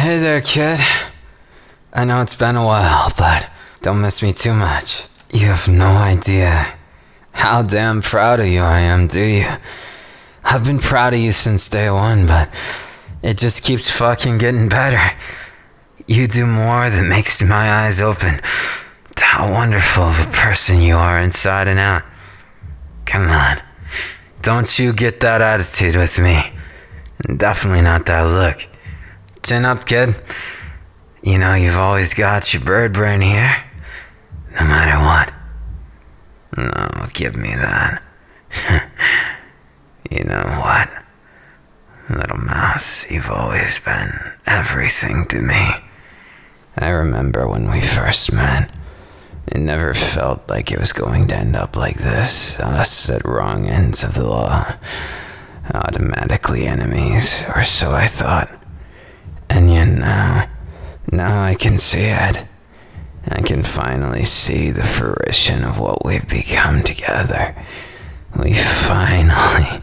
Hey there, kid. I know it's been a while, but don't miss me too much. You have no idea how damn proud of you I am, do you? I've been proud of you since day one, but it just keeps fucking getting better. You do more that makes my eyes open to how wonderful of a person you are inside and out. Come on. Don't you get that attitude with me. And definitely not that look. Chin up, kid. You know you've always got your bird brain here. No matter what. No, give me that. You know what? Little mouse, you've always been everything to me. I remember when we first met. It never felt like it was going to end up like this. Us at wrong ends of the law. Automatically enemies, or so I thought. And yet now I can see it. I can finally see the fruition of what we've become together. We finally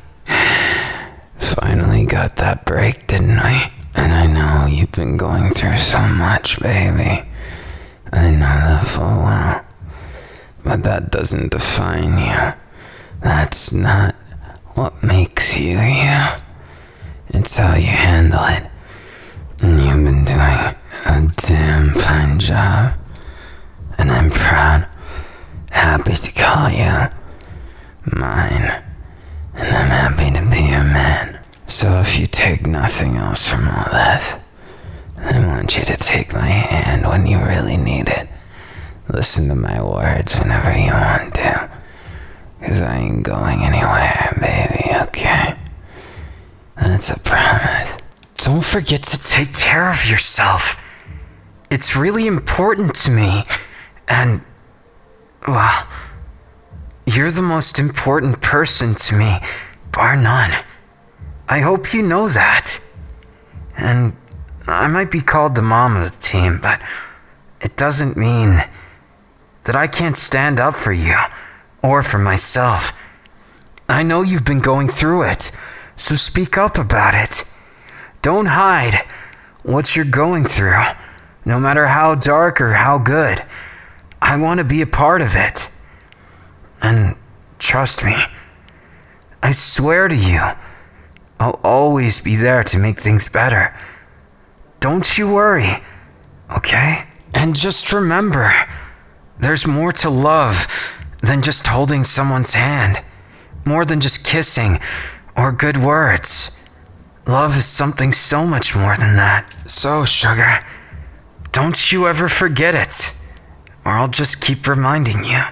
got that break, didn't we? And I know you've been going through so much, baby. I know that full well. But that doesn't define you. That's not what makes you you. It's how you handle it. And you've been doing a damn fine job. And I'm proud, happy to call you mine. And I'm happy to be your man. So if you take nothing else from all this, I want you to take my hand when you really need it. Listen to my words whenever you want to. 'Cause I ain't going anywhere, baby, okay? That's a promise. Don't forget to take care of yourself. It's really important to me. And, well, you're the most important person to me, bar none. I hope you know that. And I might be called the mom of the team, but it doesn't mean that I can't stand up for you or for myself. I know you've been going through it, so speak up about it. Don't hide what you're going through, no matter how dark or how good. I want to be a part of it. And trust me, I swear to you, I'll always be there to make things better. Don't you worry, okay? And just remember, there's more to love than just holding someone's hand, more than just kissing or good words. Love is something so much more than that. So, sugar, don't you ever forget it, or I'll just keep reminding you.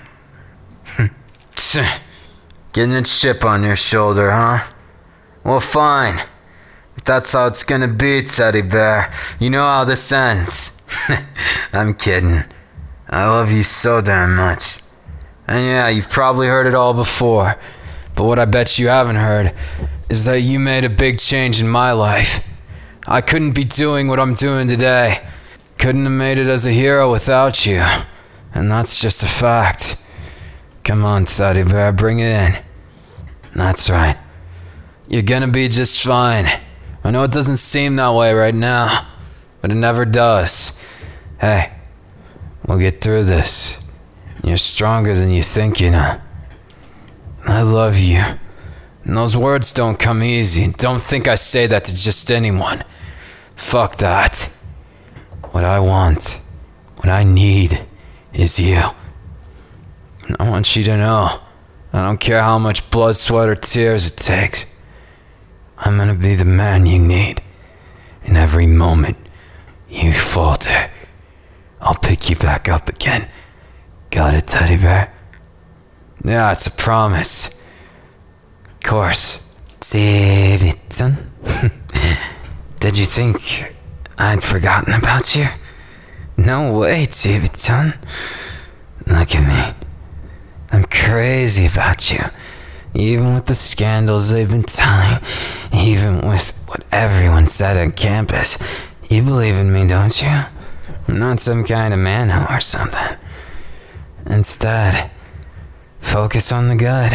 Getting a chip on your shoulder, huh? Well, fine. If that's how it's gonna be, teddy bear, you know how this ends. I'm kidding. I love you so damn much. And yeah, you've probably heard it all before, but what I bet you haven't heard is that you made a big change in my life. I couldn't be doing what I'm doing today. Couldn't have made it as a hero without you. And that's just a fact. Come on, teddy bear, bring it in. That's right. You're gonna be just fine. I know it doesn't seem that way right now, but it never does. Hey, we'll get through this. You're stronger than you think, you know. I love you. And those words don't come easy. Don't think I say that to just anyone. Fuck that. What I want, what I need, is you. And I want you to know, I don't care how much blood, sweat, or tears it takes. I'm gonna be the man you need. In every moment you falter, I'll pick you back up again. Got it, teddy bear? Yeah, it's a promise. Of course. Davidson? Did you think I'd forgotten about you? No way, Davidson. Look at me. I'm crazy about you. Even with the scandals they've been telling, even with what everyone said on campus, you believe in me, don't you? I'm not some kind of man-hoe or something. Instead, focus on the good.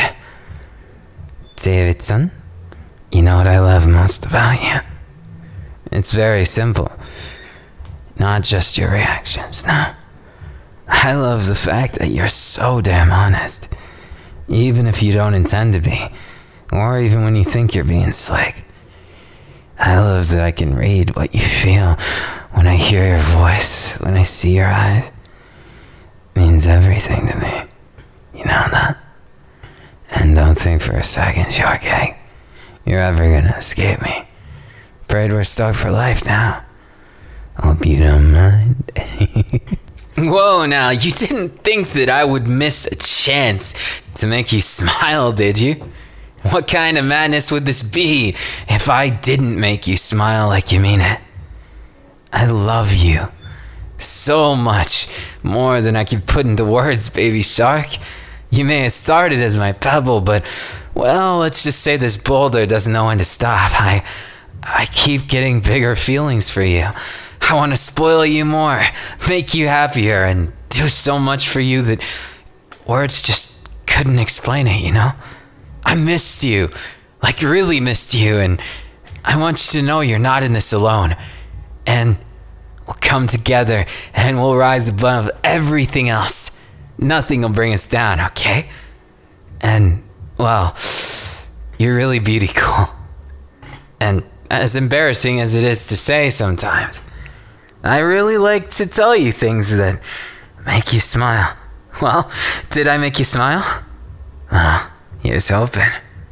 Davidson, you know what I love most about you? It's very simple. Not just your reactions, no. I love the fact that you're so damn honest. Even if you don't intend to be. Or even when you think you're being slick. I love that I can read what you feel when I hear your voice, when I see your eyes. It means everything to me. You know that? And don't think for a second, Shortcake, you're ever gonna escape me. Afraid we're stuck for life now. Hope you don't mind. Whoa, now, you didn't think that I would miss a chance to make you smile, did you? What kind of madness would this be if I didn't make you smile like you mean it? I love you so much more than I could put into words, baby shark. You may have started as my pebble, but, well, let's just say this boulder doesn't know when to stop. I keep getting bigger feelings for you. I want to spoil you more, make you happier, and do so much for you that words just couldn't explain it, you know? I missed you, like really missed you, and I want you to know you're not in this alone. And we'll come together, and we'll rise above everything else. Nothing will bring us down, okay? And, well, you're really beautiful. And as embarrassing as it is to say sometimes, I really like to tell you things that make you smile. Well, did I make you smile? Well, here's hoping.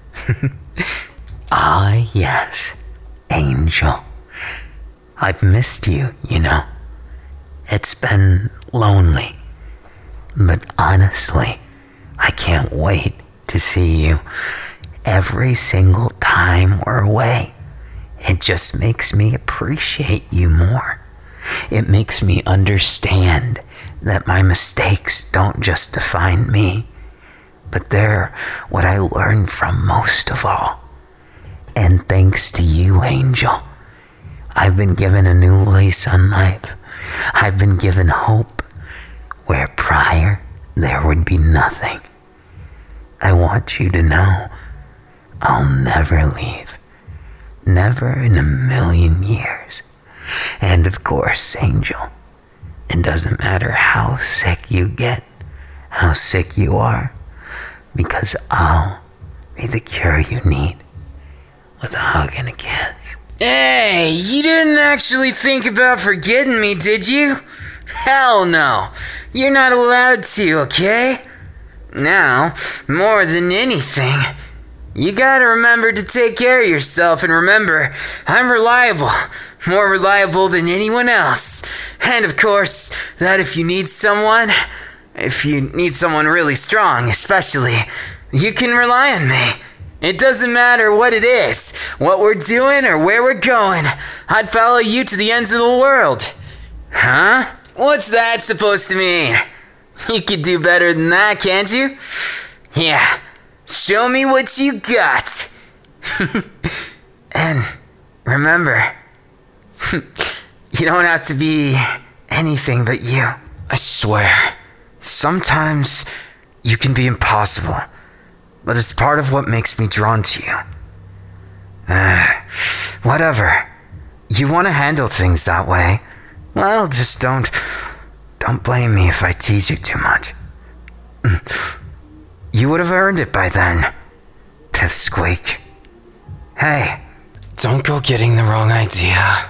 Ah, yes, Angel. I've missed you, you know. It's been lonely. But honestly, I can't wait to see you every single time we're away. It just makes me appreciate you more. It makes me understand that my mistakes don't just define me, but they're what I learned from most of all. And thanks to you, Angel, I've been given a new lease on life. I've been given hope where prior there would be nothing. I want you to know I'll never leave. Never in a million years. And of course, Angel, it doesn't matter how sick you get, how sick you are, because I'll be the cure you need with a hug and a kiss. Hey, you didn't actually think about forgetting me, did you? Hell no. You're not allowed to, okay? Now, more than anything, you gotta remember to take care of yourself, and remember, I'm reliable. More reliable than anyone else. And of course, that if you need someone really strong especially, you can rely on me. It doesn't matter what it is, what we're doing or where we're going. I'd follow you to the ends of the world. Huh? What's that supposed to mean? You could do better than that, can't you? Yeah, show me what you got. And remember, you don't have to be anything but you. I swear, sometimes you can be impossible, but it's part of what makes me drawn to you. Whatever. You want to handle things that way. Well, just don't blame me if I tease you too much. You would have earned it by then, Pipsqueak. Hey, don't go getting the wrong idea.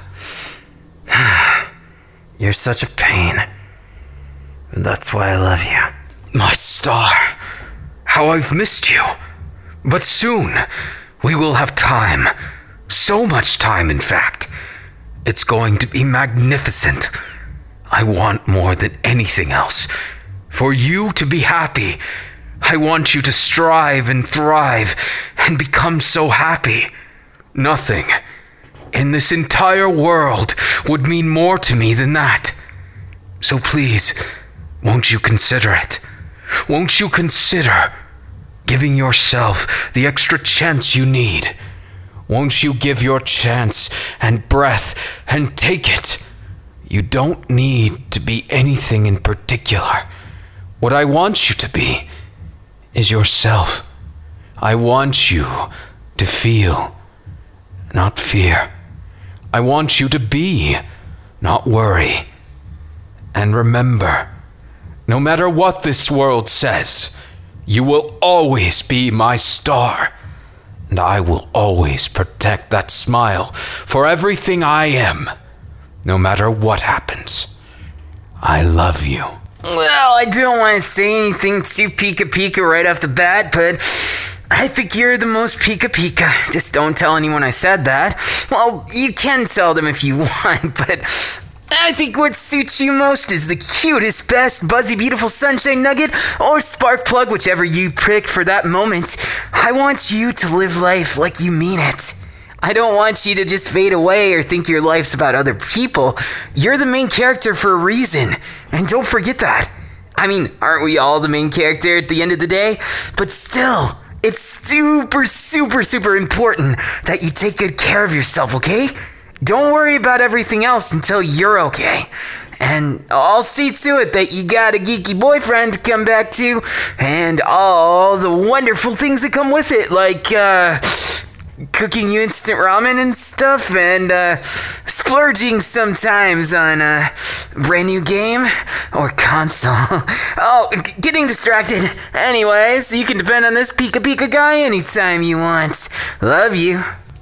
You're such a pain. That's why I love you. My star, how I've missed you. But soon, we will have time. So much time, in fact. It's going to be magnificent. I want more than anything else for you to be happy. I want you to strive and thrive and become so happy. Nothing in this entire world would mean more to me than that. So please, won't you consider it? Won't you consider giving yourself the extra chance you need? Won't you give your chance and breath and take it? You don't need to be anything in particular. What I want you to be is yourself. I want you to feel, not fear. I want you to be, not worry. And remember, no matter what this world says, you will always be my star. And I will always protect that smile for everything I am, no matter what happens. I love you. Well, I don't want to say anything too pika right off the bat, but I think you're the most pika. Just don't tell anyone I said that. Well, you can tell them if you want, but I think what suits you most is the cutest, best, buzzy, beautiful sunshine nugget or spark plug, whichever you pick for that moment. I want you to live life like you mean it. I don't want you to just fade away or think your life's about other people. You're the main character for a reason, and don't forget that. I mean, aren't we all the main character at the end of the day? But still, it's super important that you take good care of yourself, okay? Don't worry about everything else until you're okay. And I'll see to it that you got a geeky boyfriend to come back to, and all the wonderful things that come with it, like, cooking you instant ramen and stuff, and splurging sometimes on a brand new game or console. Oh, getting distracted. Anyways, you can depend on this pika guy anytime you want. Love you.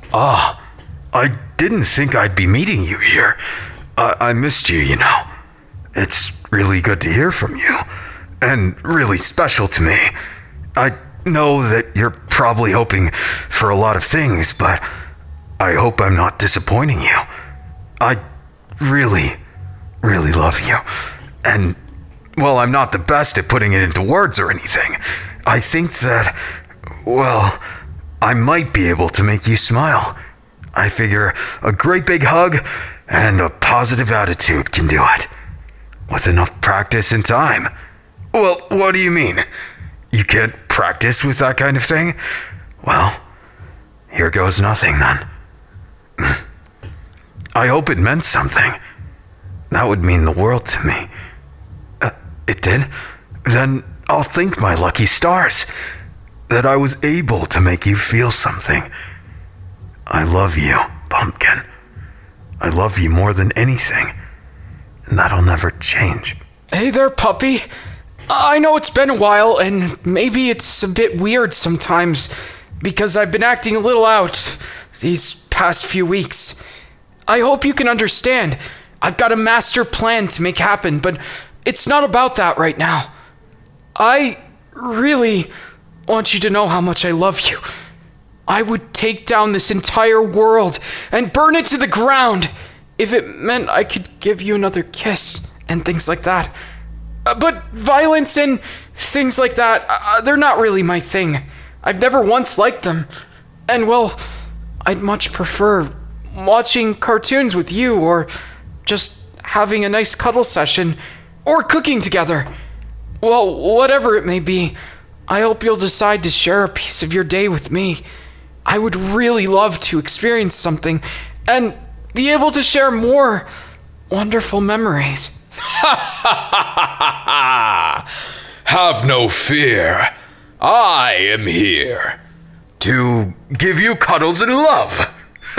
I didn't think I'd be meeting you here. I missed you, you know. It's really good to hear from you, and really special to me. I know that you're probably hoping for a lot of things, but I hope I'm not disappointing you. I really love you. And, well, I'm not the best at putting it into words or anything. I think that, well, I might be able to make you smile. I figure a great big hug and a positive attitude can do it. With enough practice and time. Well, what do you mean? You can't practice with that kind of thing? Well, here goes nothing then. I hope it meant something. That would mean the world to me. It did? Then I'll thank my lucky stars that I was able to make you feel something. I love you, Pumpkin. I love you more than anything, and that'll never change. Hey there, puppy. I know it's been a while, and maybe it's a bit weird sometimes, because I've been acting a little out these past few weeks. I hope you can understand. I've got a master plan to make happen, but it's not about that right now. I really want you to know how much I love you. I would take down this entire world and burn it to the ground if it meant I could give you another kiss and things like that. But violence and things like that, they're not really my thing. I've never once liked them. And, well, I'd much prefer watching cartoons with you, or just having a nice cuddle session, or cooking together. Well, whatever it may be, I hope you'll decide to share a piece of your day with me. I would really love to experience something and be able to share more wonderful memories. Have no fear. I am here to give you cuddles and love.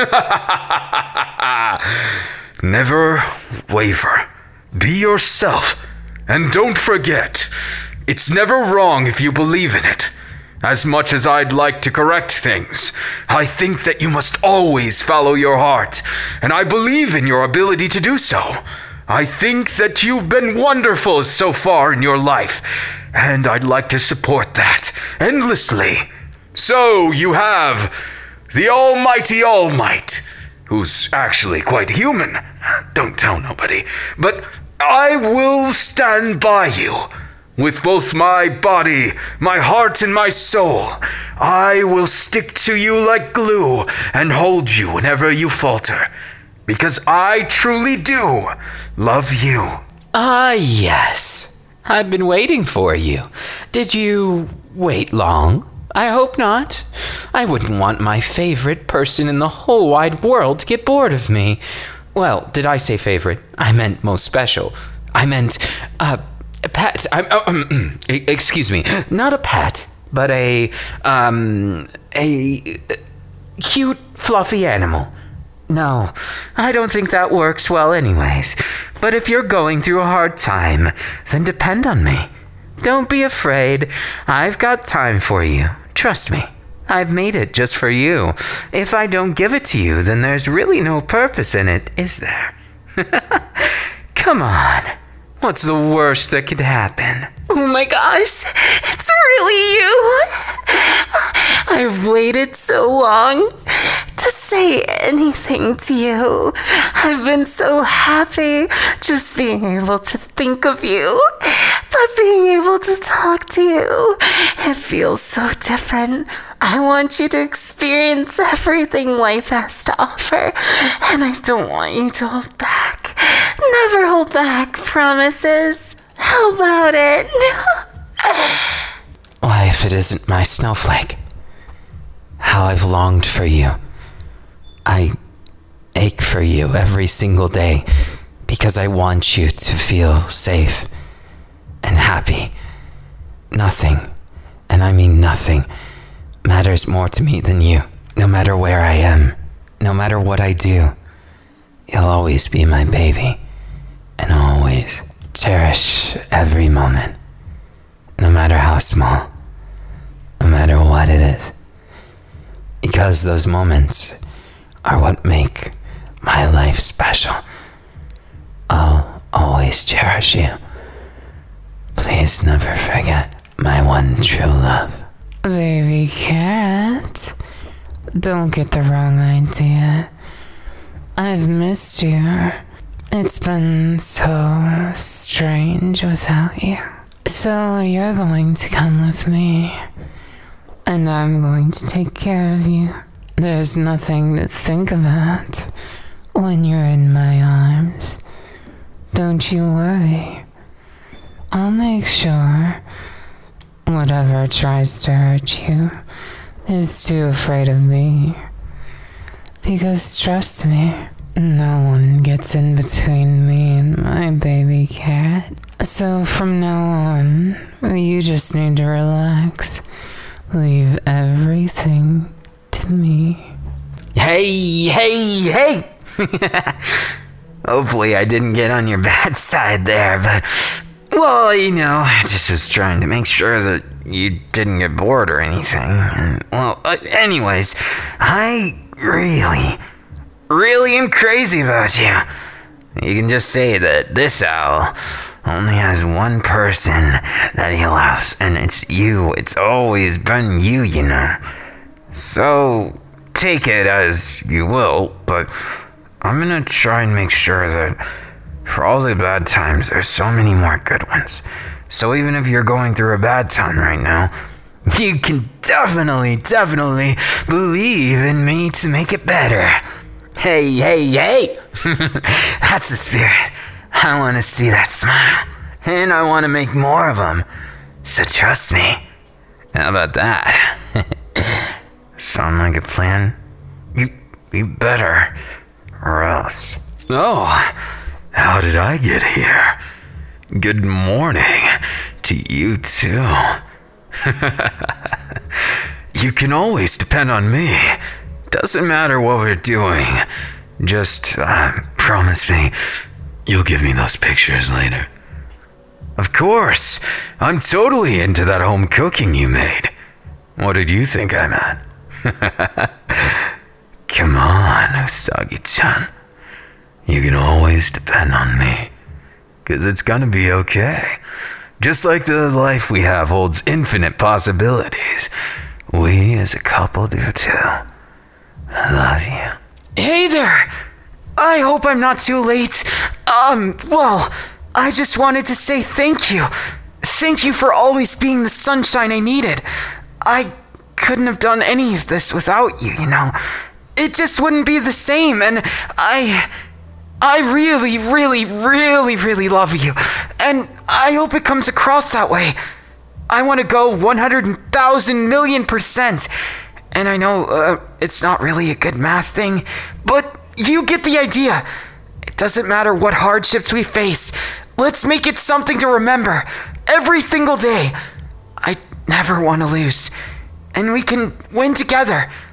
Never waver. Be yourself. And don't forget, it's never wrong if you believe in it. As much as I'd like to correct things, I think that you must always follow your heart, and I believe in your ability to do so. I think that you've been wonderful so far in your life, and I'd like to support that endlessly. So you have the Almighty All Might, who's actually quite human. Don't tell nobody. But I will stand by you. With both my body, my heart, and my soul, I will stick to you like glue and hold you whenever you falter. Because I truly do love you. Yes. I've been waiting for you. Did you wait long? I hope not. I wouldn't want my favorite person in the whole wide world to get bored of me. Well, did I say favorite? I meant most special. I meant, pet. Excuse me. Not a pet, but a cute, fluffy animal. No, I don't think that works well anyways. But if you're going through a hard time, then depend on me. Don't be afraid. I've got time for you. Trust me. I've made it just for you. If I don't give it to you, then there's really no purpose in it, is there? Come on. What's the worst that could happen? Oh my gosh, it's really you. I've waited so long to say anything to you. I've been so happy just being able to think of you, but being able to talk to you, it feels so different. I want you to experience everything life has to offer, and I don't want you to hold back. Never hold back promises. How about it? Why, if it isn't my snowflake? How I've longed for you. I ache for you every single day because I want you to feel safe and happy. Nothing, and I mean nothing, matters more to me than you. No matter where I am, no matter what I do, you'll always be my baby, and always cherish every moment, no matter how small, no matter what it is, because those moments are what make my life special. I'll always cherish you. Please never forget my one true love. Baby Carrot, don't get the wrong idea. I've missed you. It's been so strange without you. So you're going to come with me, and I'm going to take care of you. There's nothing to think about when you're in my arms. Don't you worry. I'll make sure whatever tries to hurt you is too afraid of me. Because trust me, no one gets in between me and my baby Carrot. So from now on, you just need to relax. Leave everything to me. Hey! Hopefully I didn't get on your bad side there, but, well, I just was trying to make sure that you didn't get bored or anything. And, well, anyways, I really am crazy about you. You can just say that this owl only has one person that he loves, and it's you. It's always been you, So, take it as you will, but I'm gonna try and make sure that for all the bad times, there's so many more good ones. So even if you're going through a bad time right now, you can definitely believe in me to make it better. Hey. That's the spirit. I want to see that smile, and I want to make more of them. So trust me. How about that? Sound like a plan? You better, or else. Oh, how did I get here? Good morning to you too. You can always depend on me. Doesn't matter what we're doing. Just promise me you'll give me those pictures later. Of course. I'm totally into that home cooking you made. What did you think I meant? Come on, Usagi-chan. You can always depend on me. 'Cause it's gonna be okay. Just like the life we have holds infinite possibilities. We as a couple do too. I love you. Hey there! I hope I'm not too late. Well, I just wanted to say thank you. Thank you for always being the sunshine I needed. I couldn't have done any of this without you, It just wouldn't be the same, and I really love you. And I hope it comes across that way. I want to go 100,000 million %. And I know it's not really a good math thing, but you get the idea. It doesn't matter what hardships we face. Let's make it something to remember every single day. I never want to lose. And we can win together.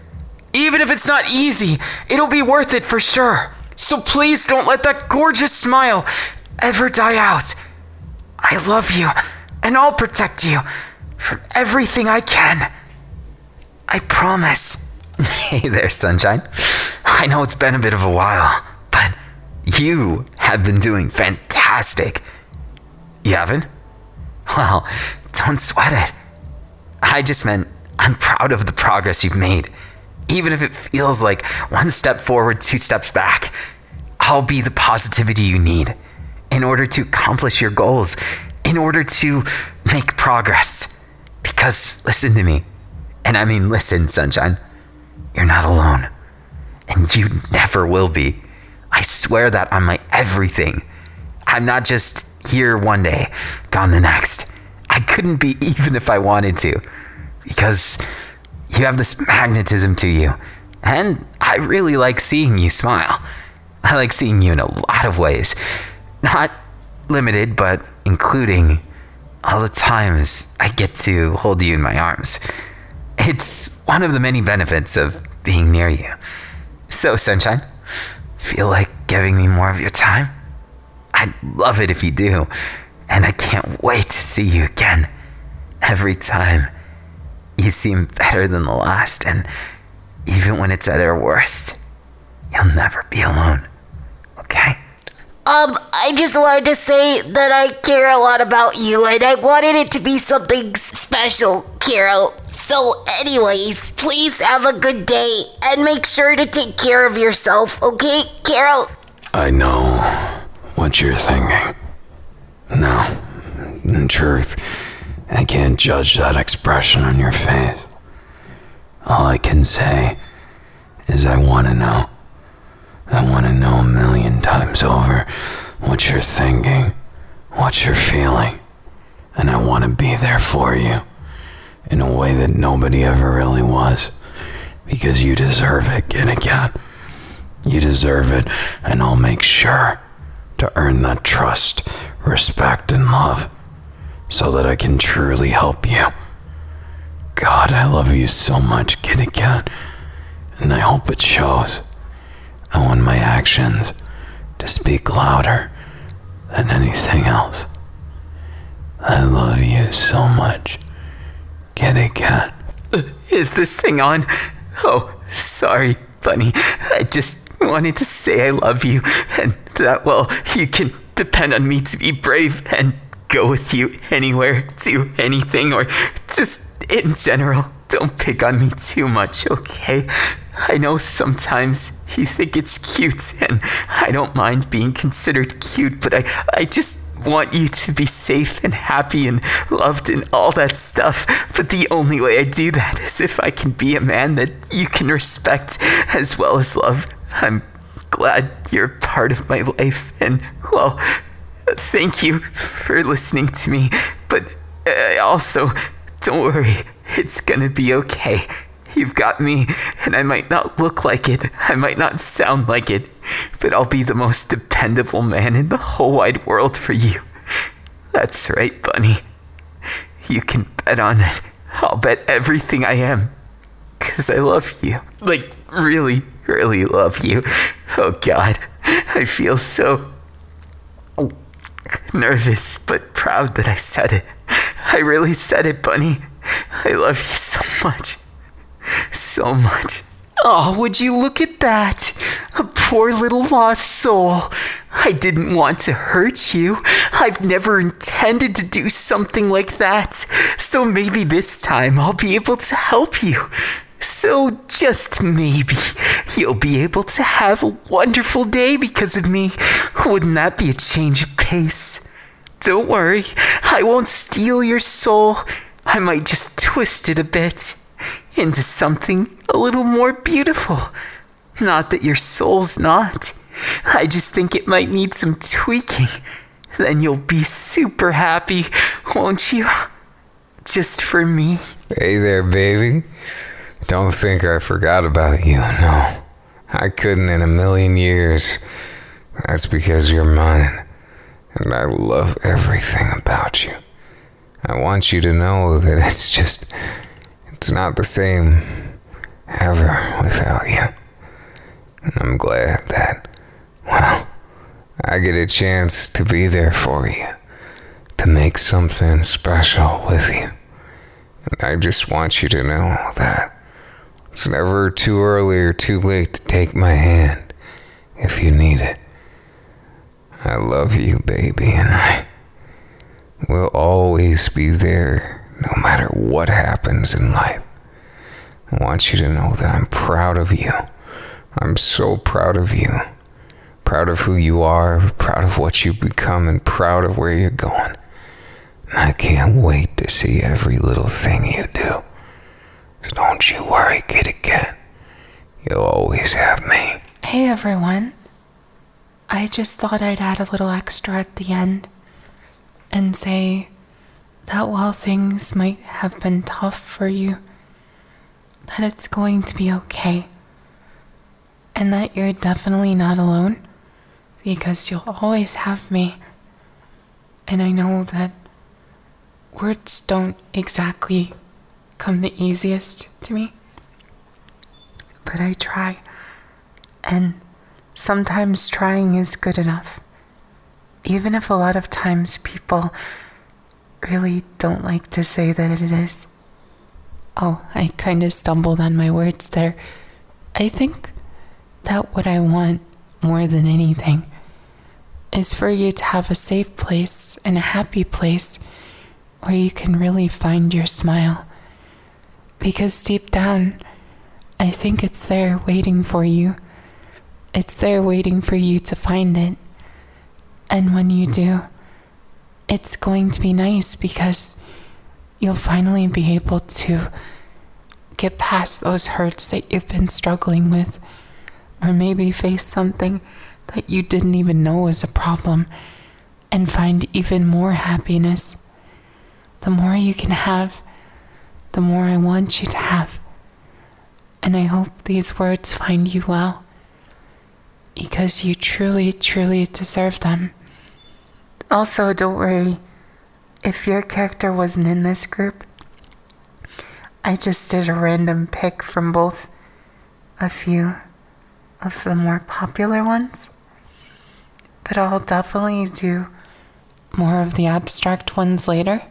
Even if it's not easy, it'll be worth it for sure. So please don't let that gorgeous smile ever die out. I love you, and I'll protect you from everything I can. I promise. Hey there, Sunshine. I know it's been a bit of a while, but you have been doing fantastic. You haven't? Well, don't sweat it. I just meant I'm proud of the progress you've made. Even if it feels like one step forward, two steps back, I'll be the positivity you need in order to accomplish your goals, in order to make progress. Because listen to me, and I mean listen, Sunshine, you're not alone, and you never will be. I swear that on my everything. I'm not just here one day, gone the next. I couldn't be even if I wanted to, because you have this magnetism to you, and I really like seeing you smile. I like seeing you in a lot of ways. Not limited, but including all the times I get to hold you in my arms. It's one of the many benefits of being near you. So, Sunshine, feel like giving me more of your time? I'd love it if you do, and I can't wait to see you again. Every time, you seem better than the last, and even when it's at our worst, you'll never be alone, okay? I just wanted to say that I care a lot about you, and I wanted it to be something special, Carol. So anyways, please have a good day, and make sure to take care of yourself, okay, Carol? I know what you're thinking. No, in truth, I can't judge that expression on your face. All I can say is I want to know. I want to know 1,000,000 times over what you're thinking, what you're feeling, and I want to be there for you in a way that nobody ever really was, because you deserve it, Kitty Cat. You deserve it, and I'll make sure to earn that trust, respect, and love so that I can truly help you. God, I love you so much, Kitty Cat, and I hope it shows. I want my actions to speak louder than anything else. I love you so much, Kitty Cat. Is this thing on? Oh, sorry, Bunny. I just wanted to say I love you, and that, well, you can depend on me to be brave and go with you anywhere, do anything, or just in general. Don't pick on me too much, okay? I know sometimes you think it's cute, and I don't mind being considered cute, but I just want you to be safe and happy and loved and all that stuff. But the only way I do that is if I can be a man that you can respect as well as love. I'm glad you're part of my life, and, well, thank you for listening to me, but also, don't worry, it's gonna be okay. You've got me, and I might not look like it, I might not sound like it, but I'll be the most dependable man in the whole wide world for you. That's right, Bunny. You can bet on it. I'll bet everything I am, 'cause I love you. Like, really, really love you. Oh God, I feel so nervous, but proud that I said it. I really said it, Bunny. I love you so much. So much. Oh, would you look at that? A poor little lost soul. I didn't want to hurt you. I've never intended to do something like that. So maybe this time I'll be able to help you. So just maybe you'll be able to have a wonderful day because of me. Wouldn't that be a change of pace? Don't worry, I won't steal your soul. I might just twist it a bit into something a little more beautiful. Not that your soul's not. I just think it might need some tweaking. Then you'll be super happy, won't you? Just for me. Hey there, baby. Don't think I forgot about you, no. I couldn't in 1,000,000 years. That's because you're mine. And I love everything about you. I want you to know that it's not the same ever without you. And I'm glad that, well, I get a chance to be there for you, to make something special with you. And I just want you to know that it's never too early or too late to take my hand if you need it. I love you, baby, and I will always be there no matter what happens in life. I want you to know that I'm proud of you. I'm so proud of you. Proud of who you are, proud of what you've become, and proud of where you're going. And I can't wait to see every little thing you do. So don't you worry, kitty cat. You'll always have me. Hey everyone. I just thought I'd add a little extra at the end and say that while things might have been tough for you, that it's going to be okay. And that you're definitely not alone, because you'll always have me. And I know that words don't exactly come the easiest to me, but I try. And sometimes trying is good enough, even if a lot of times people really don't like to say that it is. Oh, I kind of stumbled on my words there. I think that what I want more than anything is for you to have a safe place and a happy place where you can really find your smile. Because deep down, I think it's there waiting for you. It's there waiting for you to find it. And when you do, it's going to be nice because you'll finally be able to get past those hurts that you've been struggling with, or maybe face something that you didn't even know was a problem and find even more happiness. The more you can have, the more I want you to have. And I hope these words find you well, because you truly, truly deserve them. Also, don't worry, if your character wasn't in this group, I just did a random pick from both a few of the more popular ones, but I'll definitely do more of the abstract ones later,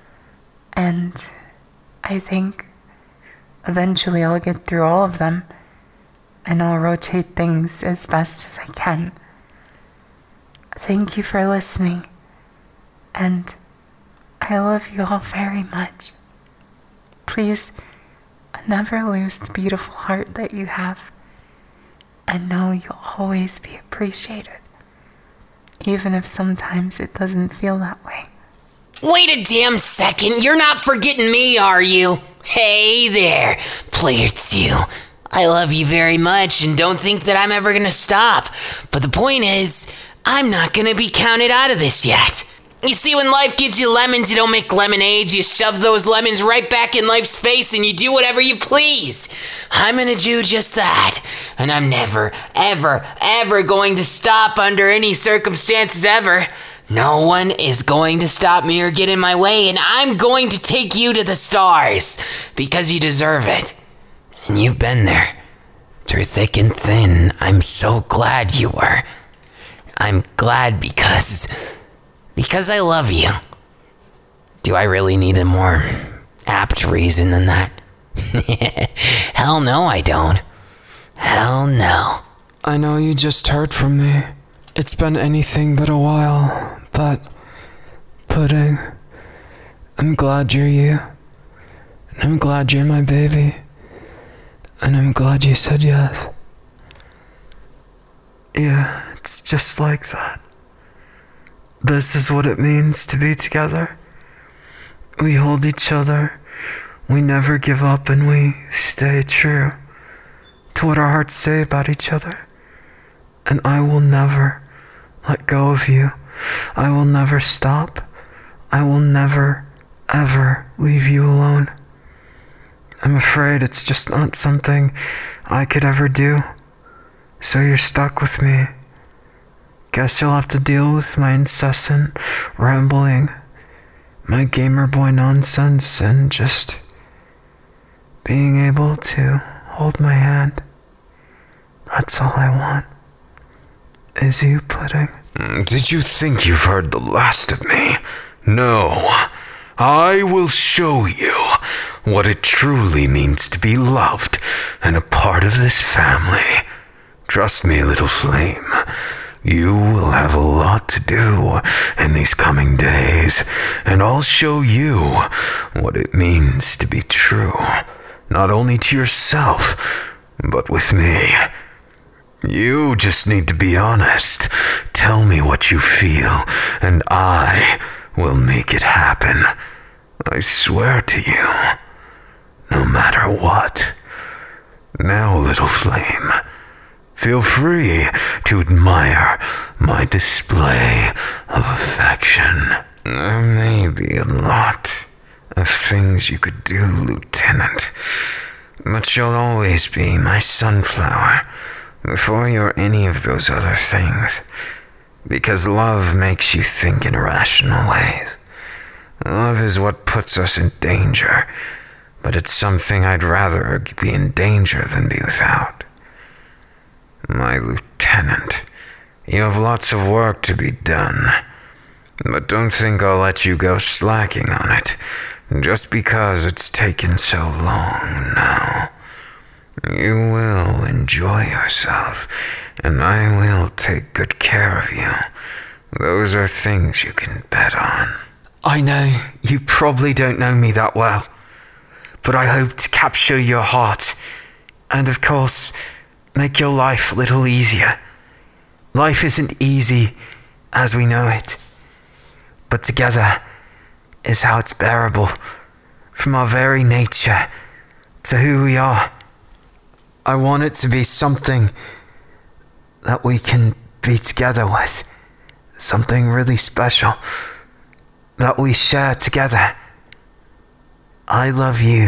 and I think eventually I'll get through all of them, and I'll rotate things as best as I can. Thank you for listening, and I love you all very much. Please never lose the beautiful heart that you have, and know you'll always be appreciated, even if sometimes it doesn't feel that way. Wait a damn second, you're not forgetting me, are you? Hey there, player 2. I love you very much and don't think that I'm ever gonna stop. But the point is, I'm not gonna be counted out of this yet. You see, when life gives you lemons, you don't make lemonades. You shove those lemons right back in life's face and you do whatever you please. I'm gonna do just that. And I'm never, ever, ever going to stop under any circumstances ever. No one is going to stop me or get in my way, and I'm going to take you to the stars because you deserve it. And you've been there through thick and thin. I'm so glad you were. I'm glad because I love you. Do I really need a more apt reason than that? Hell no, I don't. Hell no. I know you just heard from me. It's been anything but a while, but Pudding, I'm glad you're you. And I'm glad you're my baby. And I'm glad you said yes. Yeah, it's just like that. This is what it means to be together. We hold each other, we never give up, and we stay true to what our hearts say about each other. And I will never let go of you. I will never stop. I will never, ever leave you alone. I'm afraid it's just not something I could ever do. So you're stuck with me. Guess you'll have to deal with my incessant rambling, my gamer boy nonsense, and just being able to hold my hand. That's all I want. Is you, Pudding. Did you think you've heard the last of me? No. I will show you what it truly means to be loved and a part of this family. Trust me, little flame. You will have a lot to do in these coming days, and I'll show you what it means to be true, not only to yourself, but with me. You just need to be honest. Tell me what you feel, and I will make it happen. I swear to you, no matter what. Now, little flame, feel free to admire my display of affection. There may be a lot of things you could do, Lieutenant, but you'll always be my sunflower before you're any of those other things, because love makes you think in rational ways. Love is what puts us in danger, but it's something I'd rather be in danger than be without. My lieutenant, you have lots of work to be done, but don't think I'll let you go slacking on it, just because it's taken so long now. You will enjoy yourself, and I will take good care of you. Those are things you can bet on. I know you probably don't know me that well, but I hope to capture your heart, and of course, make your life a little easier. Life isn't easy as we know it, but together is how it's bearable, from our very nature to who we are. I want it to be something that we can be together with, something really special that we share together. I love you,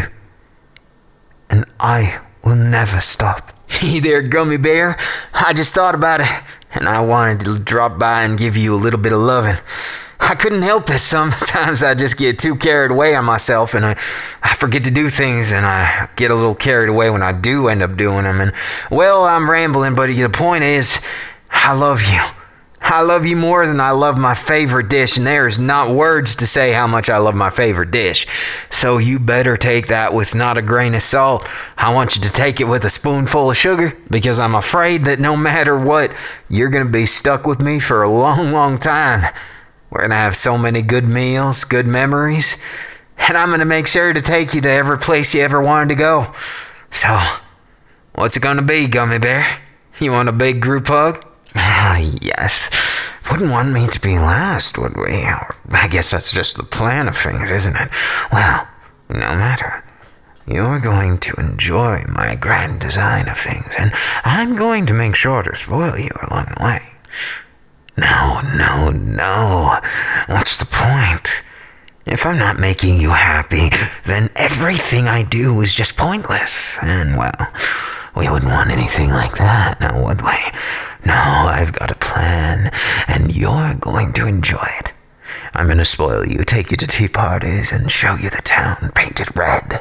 and I will never stop. Hey there, Gummy Bear. I just thought about it, and I wanted to drop by and give you a little bit of loving. I couldn't help it. Sometimes I just get too carried away on myself, and I forget to do things, and I get a little carried away when I do end up doing them. And, well, I'm rambling, but the point is, I love you. I love you more than I love my favorite dish, and there's not words to say how much I love my favorite dish. So you better take that with not a grain of salt. I want you to take it with a spoonful of sugar, because I'm afraid that no matter what, you're going to be stuck with me for a long, long time. We're going to have so many good meals, good memories, and I'm going to make sure to take you to every place you ever wanted to go. So, what's it going to be, Gummy Bear? You want a big group hug? Yes. Wouldn't want me to be last, would we? Or I guess that's just the plan of things, isn't it? Well, no matter. You're going to enjoy my grand design of things, and I'm going to make sure to spoil you along the way. No. What's the point? If I'm not making you happy, then everything I do is just pointless. And, well, we wouldn't want anything like that, now would we? No, I've got a plan, and you're going to enjoy it. I'm going to spoil you, take you to tea parties, and show you the town painted red.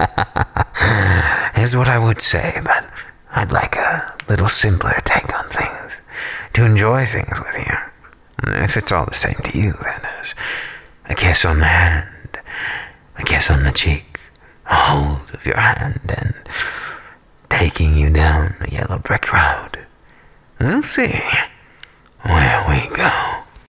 Is what I would say, but I'd like a little simpler take on things. To enjoy things with you. If it's all the same to you, then there's a kiss on the hand, a kiss on the cheek, a hold of your hand, and taking you down the yellow brick road. We'll see where we go.